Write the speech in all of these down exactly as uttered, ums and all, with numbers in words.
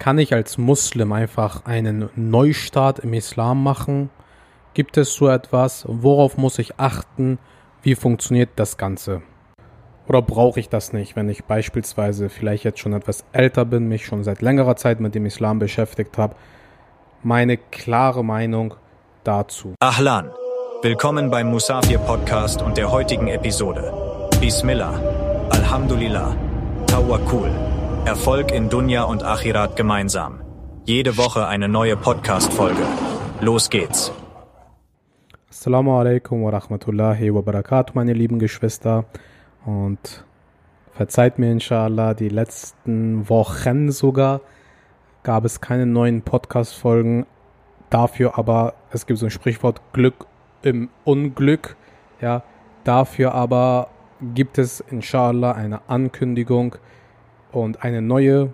Kann ich als Muslim einfach einen Neustart im Islam machen? Gibt es so etwas? Worauf muss ich achten? Wie funktioniert das Ganze? Oder brauche ich das nicht, wenn ich beispielsweise vielleicht jetzt schon etwas älter bin, mich schon seit längerer Zeit mit dem Islam beschäftigt habe? Meine klare Meinung dazu. Ahlan, willkommen beim Musafir Podcast und der heutigen Episode. Bismillah, Alhamdulillah, Tawakkul. Erfolg in Dunya und Akhirat gemeinsam. Jede Woche eine neue Podcast-Folge. Los geht's. Assalamu alaikum wa rahmatullahi wa barakatuh, meine lieben Geschwister. Und verzeiht mir inshallah, die letzten Wochen sogar gab es keine neuen Podcast-Folgen. Dafür aber, es gibt so ein Sprichwort, Glück im Unglück. Ja, dafür aber gibt es inshallah eine Ankündigung und eine neue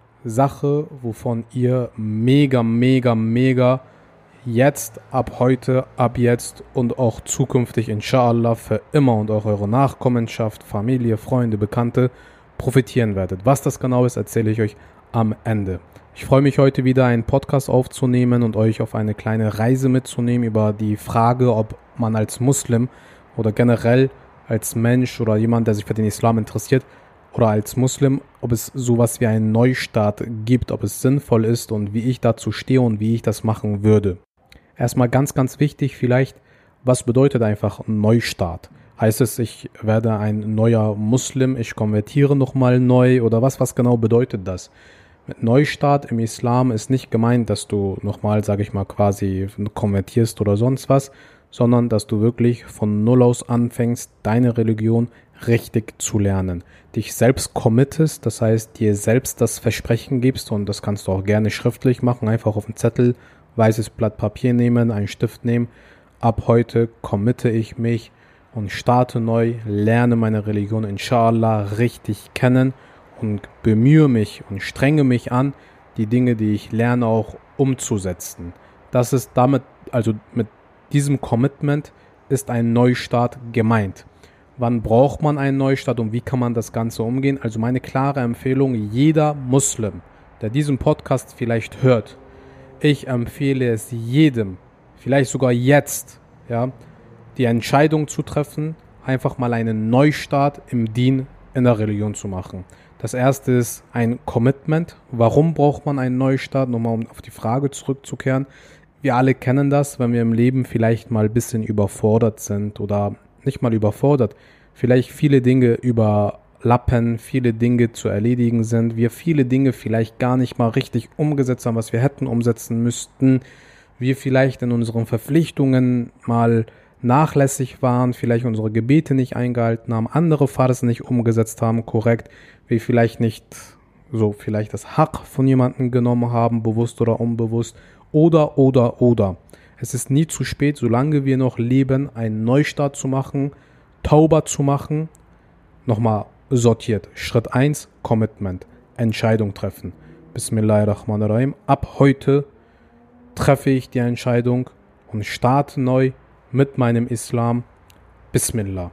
Sache, wovon ihr mega, mega, mega jetzt, ab heute, ab jetzt und auch zukünftig inshallah für immer und auch eure Nachkommenschaft, Familie, Freunde, Bekannte profitieren werdet. Was das genau ist, erzähle ich euch am Ende. Ich freue mich heute wieder einen Podcast aufzunehmen und euch auf eine kleine Reise mitzunehmen über die Frage, ob man als Muslim oder generell als Mensch oder jemand, der sich für den Islam interessiert, oder als Muslim, ob es sowas wie einen Neustart gibt, ob es sinnvoll ist und wie ich dazu stehe und wie ich das machen würde. Erstmal ganz, ganz wichtig vielleicht, was bedeutet einfach ein Neustart? Heißt es, ich werde ein neuer Muslim, ich konvertiere nochmal neu oder was, was genau bedeutet das? Mit Neustart im Islam ist nicht gemeint, dass du nochmal, sage ich mal, quasi konvertierst oder sonst was, sondern dass du wirklich von Null aus anfängst, deine Religion richtig zu lernen. Dich selbst committest, das heißt, dir selbst das Versprechen gibst, und das kannst du auch gerne schriftlich machen, einfach auf einen Zettel, weißes Blatt Papier nehmen, einen Stift nehmen. Ab heute committe ich mich und starte neu, lerne meine Religion inshallah richtig kennen und bemühe mich und strenge mich an, die Dinge, die ich lerne, auch umzusetzen. Das ist damit, also mit diesem Commitment ist ein Neustart gemeint. Wann braucht man einen Neustart und wie kann man das Ganze umgehen? Also meine klare Empfehlung, jeder Muslim, der diesen Podcast vielleicht hört, ich empfehle es jedem, vielleicht sogar jetzt, ja, die Entscheidung zu treffen, einfach mal einen Neustart im Dien in der Religion zu machen. Das erste ist ein Commitment. Warum braucht man einen Neustart? Nochmal, um auf die Frage zurückzukehren. Wir alle kennen das, wenn wir im Leben vielleicht mal ein bisschen überfordert sind oder nicht mal überfordert, vielleicht viele Dinge überlappen, viele Dinge zu erledigen sind, wir viele Dinge vielleicht gar nicht mal richtig umgesetzt haben, was wir hätten umsetzen müssten, wir vielleicht in unseren Verpflichtungen mal nachlässig waren, vielleicht unsere Gebete nicht eingehalten haben, andere Fards nicht umgesetzt haben, korrekt, wir vielleicht nicht so vielleicht das Haq von jemandem genommen haben, bewusst oder unbewusst, oder, oder, oder. Es ist nie zu spät, solange wir noch leben, einen Neustart zu machen, Tauba zu machen. Nochmal sortiert. Schritt eins, Commitment, Entscheidung treffen. Bismillahirrahmanirrahim. Ab heute treffe ich die Entscheidung und starte neu mit meinem Islam. Bismillah.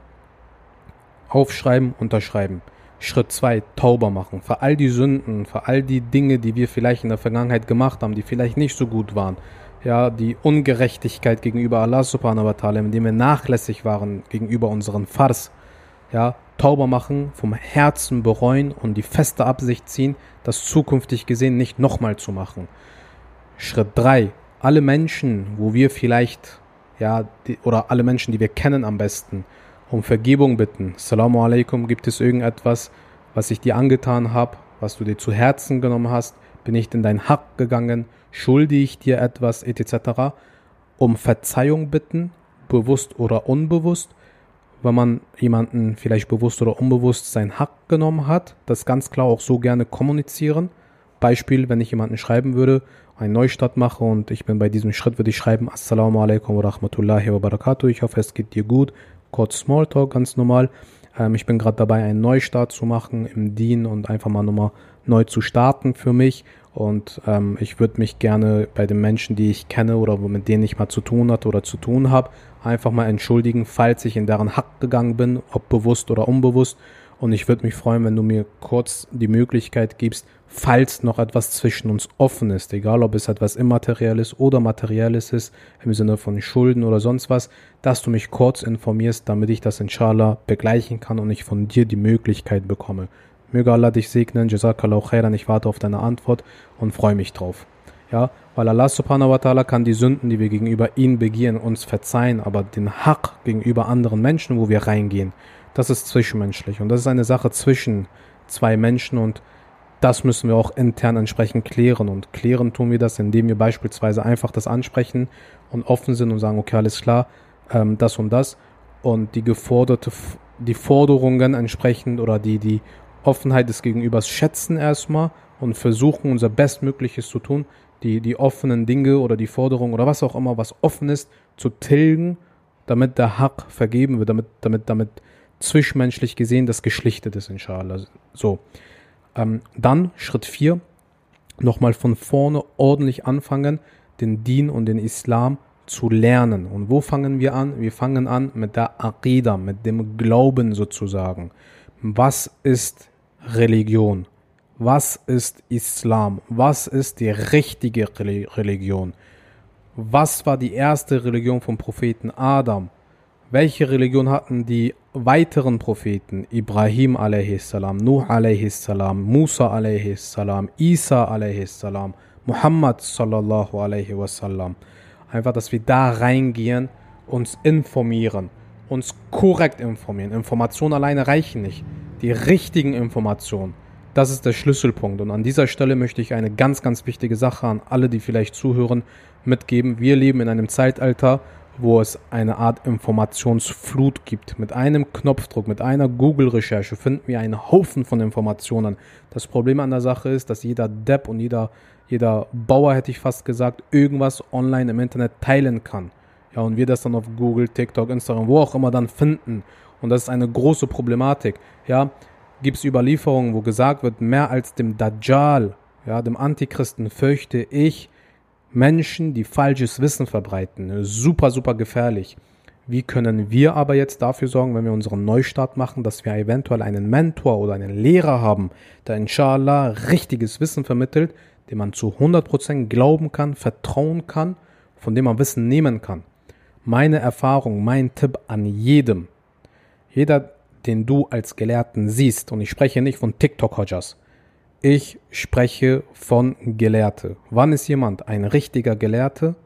Aufschreiben, unterschreiben. Schritt zwei, Tauba machen. Für all die Sünden, für all die Dinge, die wir vielleicht in der Vergangenheit gemacht haben, die vielleicht nicht so gut waren. Ja, die Ungerechtigkeit gegenüber Allah subhanahu wa ta'ala, indem wir nachlässig waren gegenüber unseren Fards. Ja, Tauba machen, vom Herzen bereuen und die feste Absicht ziehen, das zukünftig gesehen nicht nochmal zu machen. Schritt drei, alle Menschen, wo wir vielleicht, ja, die, oder alle Menschen, die wir kennen am besten, um Vergebung bitten. Assalamu alaikum, gibt es irgendetwas, was ich dir angetan habe, was du dir zu Herzen genommen hast? Bin ich in dein Haq gegangen? Schulde ich dir etwas, et cetera. Um Verzeihung bitten, bewusst oder unbewusst. Wenn man jemanden vielleicht bewusst oder unbewusst sein Haq genommen hat, das ganz klar auch so gerne kommunizieren. Beispiel, wenn ich jemanden schreiben würde, einen Neustart mache und ich bin bei diesem Schritt, würde ich schreiben, Assalamu alaikum wa rahmatullahi wa barakatuh. Ich hoffe, es geht dir gut. Kurz Smalltalk, ganz normal. Ähm, ich bin gerade dabei, einen Neustart zu machen im Dien und einfach mal nochmal neu zu starten für mich. Und ähm, ich würde mich gerne bei den Menschen, die ich kenne oder mit denen ich mal zu tun hatte oder zu tun habe, einfach mal entschuldigen, falls ich in deren Haq gegangen bin, ob bewusst oder unbewusst. Und ich würde mich freuen, wenn du mir kurz die Möglichkeit gibst, falls noch etwas zwischen uns offen ist, egal ob es etwas Immaterielles oder Materielles ist, im Sinne von Schulden oder sonst was, dass du mich kurz informierst, damit ich das inshallah begleichen kann und ich von dir die Möglichkeit bekomme. Möge Allah dich segnen, Jazakallahu khairan, ich warte auf deine Antwort und freue mich drauf. Ja, weil Allah subhanahu wa ta'ala kann die Sünden, die wir gegenüber ihm begehen, uns verzeihen, aber den Haq gegenüber anderen Menschen, wo wir reingehen, das ist zwischenmenschlich und das ist eine Sache zwischen zwei Menschen und das müssen wir auch intern entsprechend klären und klären tun wir das, indem wir beispielsweise einfach das ansprechen und offen sind und sagen, okay, alles klar, ähm, das und das und die geforderte, die Forderungen entsprechend oder die, die Offenheit des Gegenübers schätzen erstmal und versuchen unser Bestmögliches zu tun, die, die offenen Dinge oder die Forderungen oder was auch immer, was offen ist, zu tilgen, damit der Haq vergeben wird, damit, damit, damit zwischenmenschlich gesehen das geschlichtet ist, inshallah. So. Ähm, dann, Schritt vier, nochmal von vorne ordentlich anfangen, den Dien und den Islam zu lernen. Und wo fangen wir an? Wir fangen an mit der Aqidah, mit dem Glauben sozusagen. Was ist Religion? Was ist Islam? Was ist die richtige Religion? Was war die erste Religion vom Propheten Adam? Welche Religion hatten die weiteren Propheten? Ibrahim a.s., Nuh a.s., Musa a.s., Isa a.s., Muhammad sallallahu alaihi wasallam. Einfach, dass wir da reingehen, uns informieren, uns korrekt informieren. Informationen alleine reichen nicht. Die richtigen Informationen. Das ist der Schlüsselpunkt. Und an dieser Stelle möchte ich eine ganz, ganz wichtige Sache an alle, die vielleicht zuhören, mitgeben. Wir leben in einem Zeitalter, wo es eine Art Informationsflut gibt. Mit einem Knopfdruck, mit einer Google-Recherche finden wir einen Haufen von Informationen. Das Problem an der Sache ist, dass jeder Depp und jeder, jeder Bauer, hätte ich fast gesagt, irgendwas online im Internet teilen kann. Ja, und wir das dann auf Google, TikTok, Instagram, wo auch immer dann finden. Und das ist eine große Problematik. Ja, gibt es Überlieferungen, wo gesagt wird, mehr als dem Dajjal, ja, dem Antichristen, fürchte ich Menschen, die falsches Wissen verbreiten. Super, super gefährlich. Wie können wir aber jetzt dafür sorgen, wenn wir unseren Neustart machen, dass wir eventuell einen Mentor oder einen Lehrer haben, der inshallah richtiges Wissen vermittelt, dem man zu hundert Prozent glauben kann, vertrauen kann, von dem man Wissen nehmen kann. Meine Erfahrung, mein Tipp an jedem, jeder, den du als Gelehrten siehst, und ich spreche nicht von TikTok-Hodjas, ich spreche von Gelehrte. Wann ist jemand ein richtiger Gelehrte?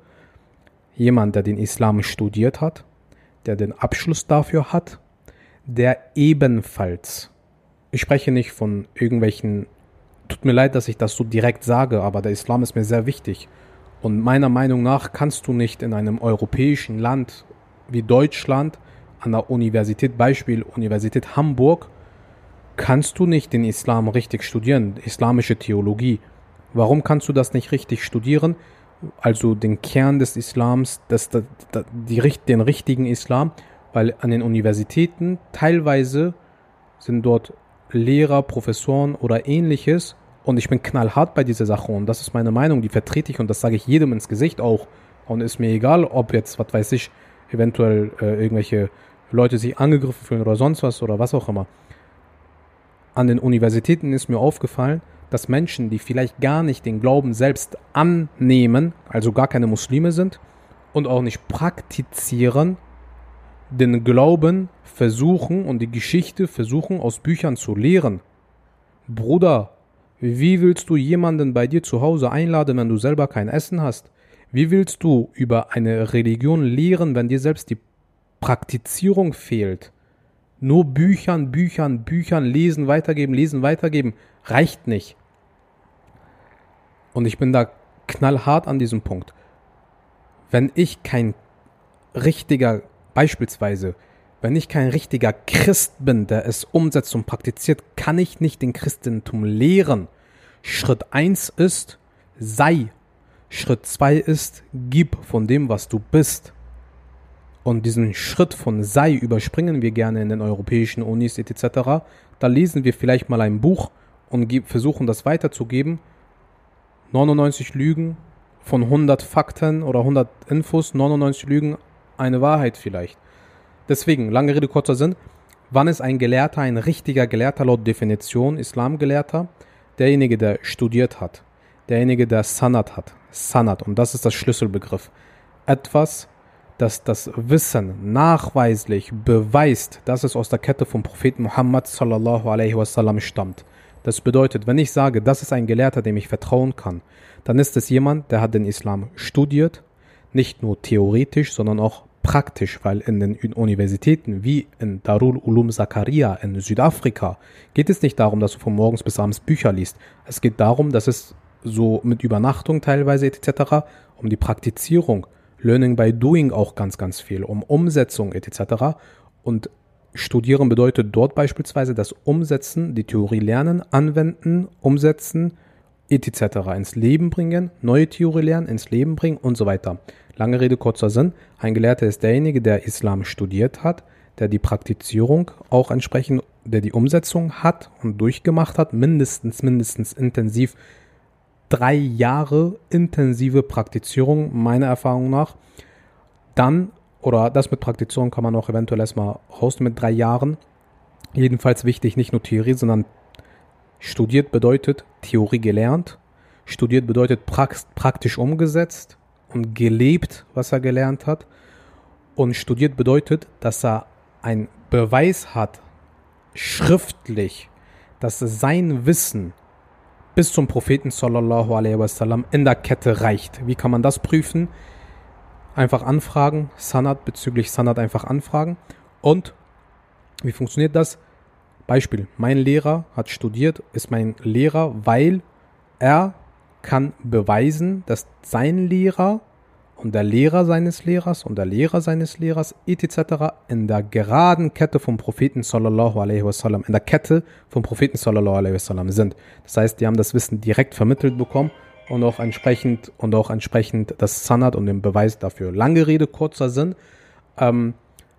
Jemand, der den Islam studiert hat, der den Abschluss dafür hat, der ebenfalls, ich spreche nicht von irgendwelchen, tut mir leid, dass ich das so direkt sage, aber der Islam ist mir sehr wichtig. Und meiner Meinung nach kannst du nicht in einem europäischen Land wie Deutschland an der Universität, Beispiel Universität Hamburg, kannst du nicht den Islam richtig studieren, islamische Theologie. Warum kannst du das nicht richtig studieren? Also den Kern des Islams, das, das, das, die, den richtigen Islam, weil an den Universitäten teilweise sind dort Lehrer, Professoren oder ähnliches und ich bin knallhart bei dieser Sache und das ist meine Meinung, die vertrete ich und das sage ich jedem ins Gesicht auch und ist mir egal, ob jetzt, was weiß ich, eventuell äh, irgendwelche Leute sich angegriffen fühlen oder sonst was oder was auch immer. An den Universitäten ist mir aufgefallen, dass Menschen, die vielleicht gar nicht den Glauben selbst annehmen, also gar keine Muslime sind und auch nicht praktizieren, den Glauben versuchen und die Geschichte versuchen aus Büchern zu lehren. Bruder, wie willst du jemanden bei dir zu Hause einladen, wenn du selber kein Essen hast? Wie willst du über eine Religion lehren, wenn dir selbst die Praktizierung fehlt? Nur Büchern, Büchern, Büchern, lesen, weitergeben, lesen, weitergeben, reicht nicht. Und ich bin da knallhart an diesem Punkt. Wenn ich kein richtiger, beispielsweise, wenn ich kein richtiger Christ bin, der es umsetzt und praktiziert, kann ich nicht den Christentum lehren. Schritt eins ist, sei. Schritt zwei ist, gib von dem, was du bist. Und diesen Schritt von sei überspringen wir gerne in den europäischen Unis et cetera. Da lesen wir vielleicht mal ein Buch und versuchen das weiterzugeben. neunundneunzig Lügen von hundert Fakten oder hundert Infos, neunundneunzig Lügen, eine Wahrheit vielleicht. Deswegen, lange Rede, kurzer Sinn, Wann ist ein Gelehrter ein richtiger Gelehrter laut Definition, Islamgelehrter? Derjenige, der studiert hat. Derjenige, der Sanad hat. Sanad, und das ist das Schlüsselbegriff. Etwas, das das Wissen nachweislich beweist, dass es aus der Kette vom Propheten Muhammad sallallahu alaihi wasallam stammt. Das bedeutet, wenn ich sage, das ist ein Gelehrter, dem ich vertrauen kann, dann ist es jemand, der hat den Islam studiert, nicht nur theoretisch, sondern auch praktisch, weil in den Universitäten wie in Darul Ulum Zakaria in Südafrika geht es nicht darum, dass du von morgens bis abends Bücher liest. Es geht darum, dass es so mit Übernachtung teilweise et cetera um die Praktizierung, Learning by Doing auch ganz, ganz viel, um Umsetzung et cetera. Und Studieren bedeutet dort beispielsweise das Umsetzen, die Theorie lernen, anwenden, umsetzen et cetera ins Leben bringen, neue Theorie lernen, ins Leben bringen und so weiter. Lange Rede, kurzer Sinn. Ein Gelehrter ist derjenige, der Islam studiert hat, der die Praktizierung auch entsprechend, der die Umsetzung hat und durchgemacht hat, mindestens, mindestens intensiv drei Jahre intensive Praktizierung, meiner Erfahrung nach. Dann, oder das mit Praktizierung kann man auch eventuell erstmal raus mit drei Jahren. Jedenfalls wichtig, nicht nur Theorie, sondern studiert bedeutet Theorie gelernt. Studiert bedeutet praktisch umgesetzt und gelebt, was er gelernt hat. Und studiert bedeutet, dass er einen Beweis hat, schriftlich, dass sein Wissen bis zum Propheten sallallahu alaihi wasallam in der Kette reicht. Wie kann man das prüfen? Einfach anfragen, Sanad, bezüglich Sanad einfach anfragen. Und wie funktioniert das? Beispiel, mein Lehrer hat studiert, ist mein Lehrer, weil er kann beweisen, dass sein Lehrer und der Lehrer seines Lehrers und der Lehrer seines Lehrers et cetera in der geraden Kette vom Propheten sallallahu alaihi wasallam, in der Kette vom Propheten sallallahu alaihi wasallam sind. Das heißt, die haben das Wissen direkt vermittelt bekommen und auch entsprechend und auch entsprechend das Sanad und den Beweis dafür. Lange Rede, kurzer Sinn. Ähm,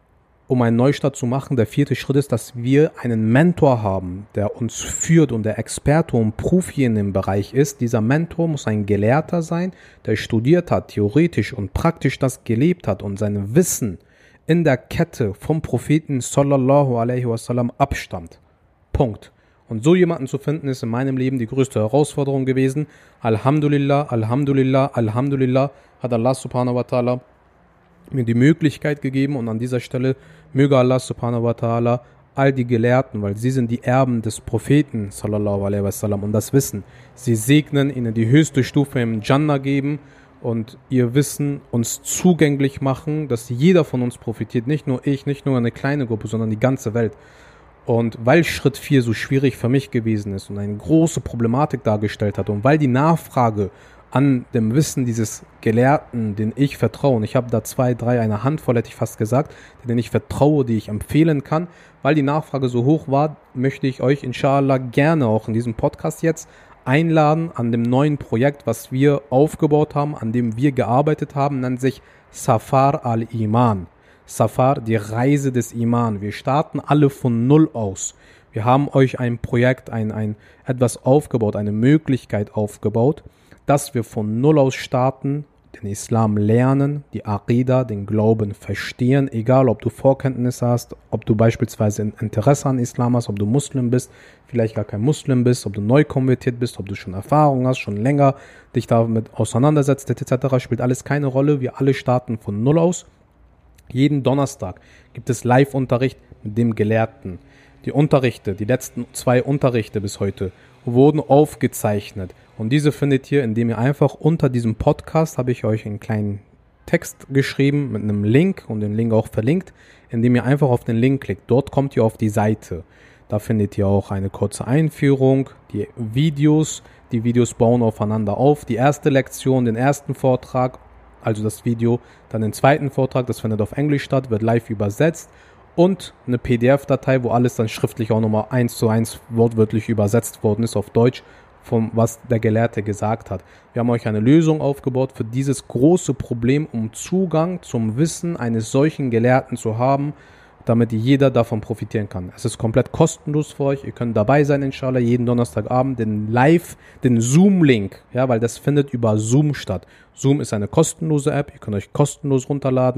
Um einen Neustart zu machen, der vierte Schritt ist, dass wir einen Mentor haben, der uns führt und der Experte und Profi in dem Bereich ist. Dieser Mentor muss ein Gelehrter sein, der studiert hat, theoretisch und praktisch das gelebt hat und sein Wissen in der Kette vom Propheten sallallahu alaihi wasallam abstammt. Punkt. Und so jemanden zu finden, ist in meinem Leben die größte Herausforderung gewesen. Alhamdulillah, Alhamdulillah, Alhamdulillah hat Allah subhanahu wa ta'ala mir die Möglichkeit gegeben, und an dieser Stelle möge Allah subhanahu wa ta'ala all die Gelehrten, weil sie sind die Erben des Propheten sallallahu alaihi wasallam und das Wissen, sie segnen, ihnen die höchste Stufe im Jannah geben und ihr Wissen uns zugänglich machen, dass jeder von uns profitiert, nicht nur ich, nicht nur eine kleine Gruppe, sondern die ganze Welt. Und weil Schritt vier so schwierig für mich gewesen ist und eine große Problematik dargestellt hat und weil die Nachfrage an dem Wissen dieses Gelehrten, den ich vertraue, und ich habe da zwei, drei, eine Handvoll hätte ich fast gesagt, denen ich vertraue, die ich empfehlen kann, weil die Nachfrage so hoch war, möchte ich euch inshallah gerne auch in diesem Podcast jetzt einladen an dem neuen Projekt, was wir aufgebaut haben, an dem wir gearbeitet haben, nennt sich Safar al-Iman. Safar, die Reise des Iman. Wir starten alle von Null aus. Wir haben euch ein Projekt, ein, ein etwas aufgebaut, eine Möglichkeit aufgebaut, dass wir von Null aus starten, den Islam lernen, die Aqida, den Glauben verstehen, egal ob du Vorkenntnisse hast, ob du beispielsweise ein Interesse an Islam hast, ob du Muslim bist, vielleicht gar kein Muslim bist, ob du neu konvertiert bist, ob du schon Erfahrung hast, schon länger dich damit auseinandersetzt, et cetera, spielt alles keine Rolle. Wir alle starten von Null aus. Jeden Donnerstag gibt es Live-Unterricht mit dem Gelehrten. Die Unterrichte, die letzten zwei Unterrichte bis heute, wurden aufgezeichnet. Und diese findet ihr, indem ihr einfach unter diesem Podcast, habe ich euch einen kleinen Text geschrieben mit einem Link und den Link auch verlinkt, indem ihr einfach auf den Link klickt. Dort kommt ihr auf die Seite. Da findet ihr auch eine kurze Einführung, die Videos. Die Videos bauen aufeinander auf. Die erste Lektion, den ersten Vortrag, also das Video, dann den zweiten Vortrag, das findet auf Englisch statt, wird live übersetzt. Und eine P D F-Datei, wo alles dann schriftlich auch nochmal eins zu eins wortwörtlich übersetzt worden ist auf Deutsch, vom was der Gelehrte gesagt hat. Wir haben euch eine Lösung aufgebaut für dieses große Problem, um Zugang zum Wissen eines solchen Gelehrten zu haben, damit jeder davon profitieren kann. Es ist komplett kostenlos für euch. Ihr könnt dabei sein, inshallah, jeden Donnerstagabend, den Live, den Zoom-Link, ja, weil das findet über Zoom statt. Zoom ist eine kostenlose App. Ihr könnt euch kostenlos runterladen.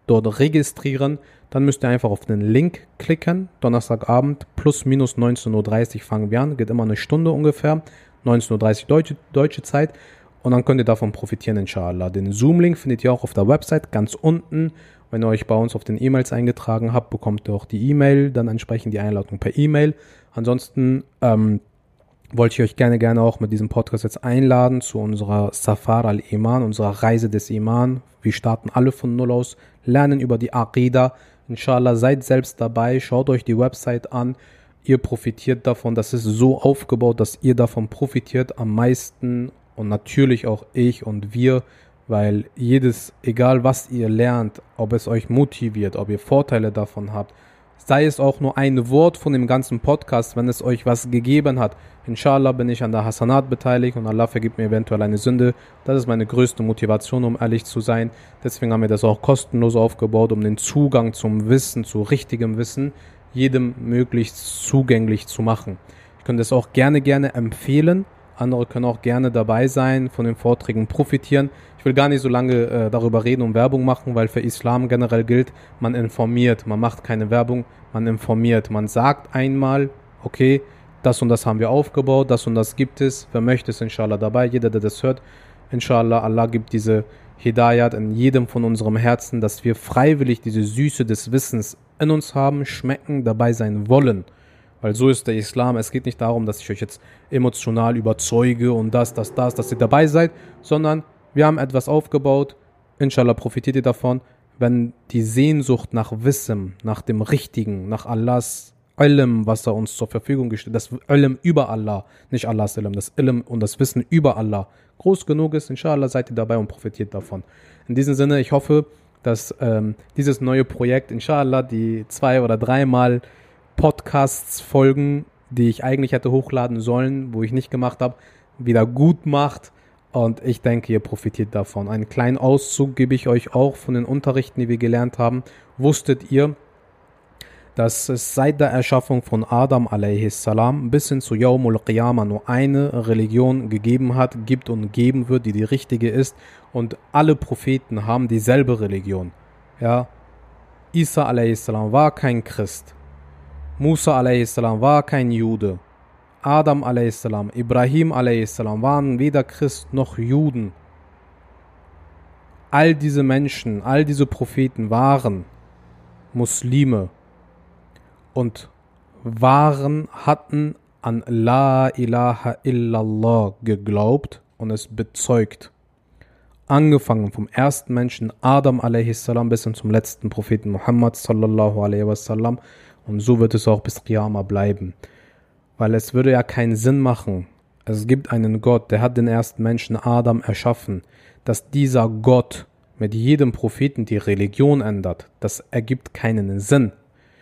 dort registrieren. Dann müsst ihr einfach auf den Link klicken. Donnerstagabend plus minus neunzehn Uhr dreißig fangen wir an. Geht immer eine Stunde ungefähr. neunzehn Uhr dreißig deutsche, deutsche Zeit. Und dann könnt ihr davon profitieren, inshallah. Den Zoom-Link findet ihr auch auf der Website ganz unten. Wenn ihr euch bei uns auf den E-Mails eingetragen habt, bekommt ihr auch die E-Mail, dann entsprechend die Einladung per E-Mail. Ansonsten ähm, wollte ich euch gerne, gerne auch mit diesem Podcast jetzt einladen zu unserer Safar al-Iman, unserer Reise des Iman. Wir starten alle von Null aus, lernen über die Aqida. Inshallah, seid selbst dabei, schaut euch die Website an. Ihr profitiert davon, das ist so aufgebaut, dass ihr davon profitiert am meisten und natürlich auch ich und wir, weil jedes, egal was ihr lernt, ob es euch motiviert, ob ihr Vorteile davon habt, sei es auch nur ein Wort von dem ganzen Podcast, wenn es euch was gegeben hat. Inshallah bin ich an der Hasanat beteiligt und Allah vergibt mir eventuell eine Sünde. Das ist meine größte Motivation, um ehrlich zu sein. Deswegen haben wir das auch kostenlos aufgebaut, um den Zugang zum Wissen, zu richtigem Wissen, jedem möglichst zugänglich zu machen. Ich könnte es auch gerne, gerne empfehlen. Andere können auch gerne dabei sein, von den Vorträgen profitieren. Ich will gar nicht so lange äh, darüber reden und Werbung machen, weil für Islam generell gilt, man informiert, man macht keine Werbung, man informiert. Man sagt einmal, okay, das und das haben wir aufgebaut, das und das gibt es. Wer möchte, ist inshallah dabei. Jeder, der das hört, inshallah, Allah gibt diese Hidayat in jedem von unserem Herzen, dass wir freiwillig diese Süße des Wissens in uns haben, schmecken, dabei sein wollen. Weil so ist der Islam. Es geht nicht darum, dass ich euch jetzt emotional überzeuge und das, das, das, dass ihr dabei seid, sondern wir haben etwas aufgebaut. Inshallah profitiert ihr davon, wenn die Sehnsucht nach Wissen, nach dem Richtigen, nach Allahs Ilm, was er uns zur Verfügung gestellt hat, das Ilm über Allah, nicht Allahs Ilm, das Ilm und das Wissen über Allah groß genug ist, inshallah seid ihr dabei und profitiert davon. In diesem Sinne, ich hoffe, dass ähm, dieses neue Projekt, inshallah, die zwei oder dreimal Podcasts, Folgen, die ich eigentlich hätte hochladen sollen, wo ich nicht gemacht habe, wieder gut macht. Und ich denke, ihr profitiert davon. Einen kleinen Auszug gebe ich euch auch von den Unterrichten, die wir gelernt haben. Wusstet ihr, dass es seit der Erschaffung von Adam a.s. bis hin zu Yawmul Qiyamah nur eine Religion gegeben hat, gibt und geben wird, die die richtige ist. Und alle Propheten haben dieselbe Religion. Ja, Isa a.s. war kein Christ. Musa a.s. war kein Jude. Adam a.s., Ibrahim a.s. waren weder Christ noch Juden. All diese Menschen, all diese Propheten waren Muslime und waren, hatten an La ilaha illallah geglaubt und es bezeugt. Angefangen vom ersten Menschen Adam a.s. bis hin zum letzten Propheten Muhammad sallallahu alaihi wasallam. Und so wird es auch bis Qiyamah bleiben. Weil es würde ja keinen Sinn machen. Es gibt einen Gott, der hat den ersten Menschen Adam erschaffen. Dass dieser Gott mit jedem Propheten die Religion ändert, das ergibt keinen Sinn.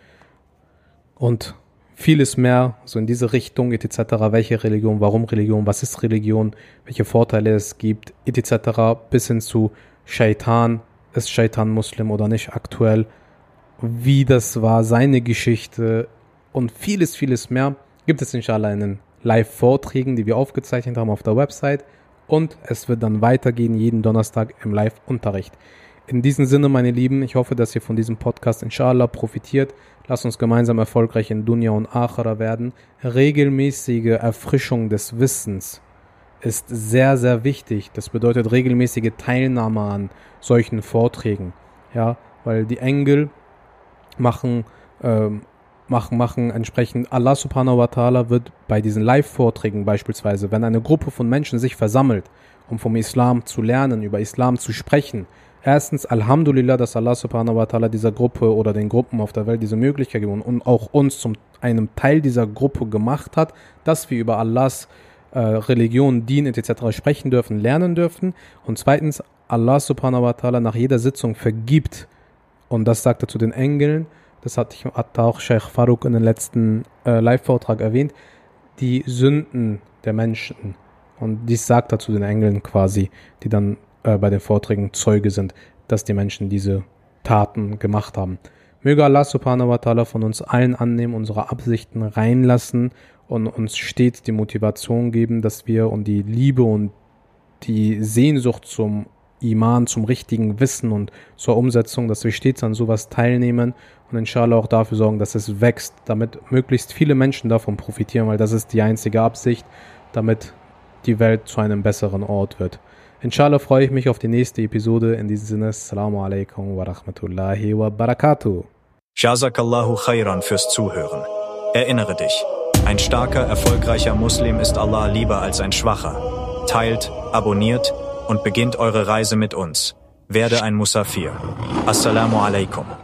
Und vieles mehr, so in diese Richtung, et cetera. Welche Religion, warum Religion, was ist Religion, welche Vorteile es gibt, et cetera. Bis hin zu Shaitan, ist Shaitan Muslim oder nicht aktuell, wie das war, seine Geschichte und vieles, vieles mehr gibt es inshallah in den Live-Vorträgen, die wir aufgezeichnet haben auf der Website und es wird dann weitergehen jeden Donnerstag im Live-Unterricht. In diesem Sinne, meine Lieben, ich hoffe, dass ihr von diesem Podcast inshallah profitiert. Lasst uns gemeinsam erfolgreich in Dunya und Akhira werden. Regelmäßige Erfrischung des Wissens ist sehr, sehr wichtig. Das bedeutet regelmäßige Teilnahme an solchen Vorträgen. Ja, weil die Engel machen, ähm, machen, machen entsprechend, Allah subhanahu wa ta'ala wird bei diesen Live-Vorträgen beispielsweise, wenn eine Gruppe von Menschen sich versammelt, um vom Islam zu lernen, über Islam zu sprechen, erstens, Alhamdulillah, dass Allah subhanahu wa ta'ala dieser Gruppe oder den Gruppen auf der Welt diese Möglichkeit gegeben und auch uns zum einem Teil dieser Gruppe gemacht hat, dass wir über Allahs äh, Religion, Dien et cetera sprechen dürfen, lernen dürfen. Und zweitens, Allah subhanahu wa ta'ala nach jeder Sitzung vergibt. Und das sagt er zu den Engeln, das hat, hat auch Sheikh Farouk in den letzten äh, Live-Vortrag erwähnt, die Sünden der Menschen. Und dies sagt er zu den Engeln quasi, die dann äh, bei den Vorträgen Zeuge sind, dass die Menschen diese Taten gemacht haben. Möge Allah subhanahu wa ta'ala von uns allen annehmen, unsere Absichten reinlassen und uns stets die Motivation geben, dass wir und die Liebe und die Sehnsucht zum Iman, zum richtigen Wissen und zur Umsetzung, dass wir stets an sowas teilnehmen und inshallah auch dafür sorgen, dass es wächst, damit möglichst viele Menschen davon profitieren, weil das ist die einzige Absicht, damit die Welt zu einem besseren Ort wird. Inshallah freue ich mich auf die nächste Episode. In diesem Sinne, Assalamu alaikum wa rahmatullahi wa barakatuh. Jazakallahu khairan fürs Zuhören. Erinnere dich, ein starker, erfolgreicher Muslim ist Allah lieber als ein schwacher. Teilt, abonniert und beginnt eure Reise mit uns. Werde ein Musafir. Assalamu alaikum.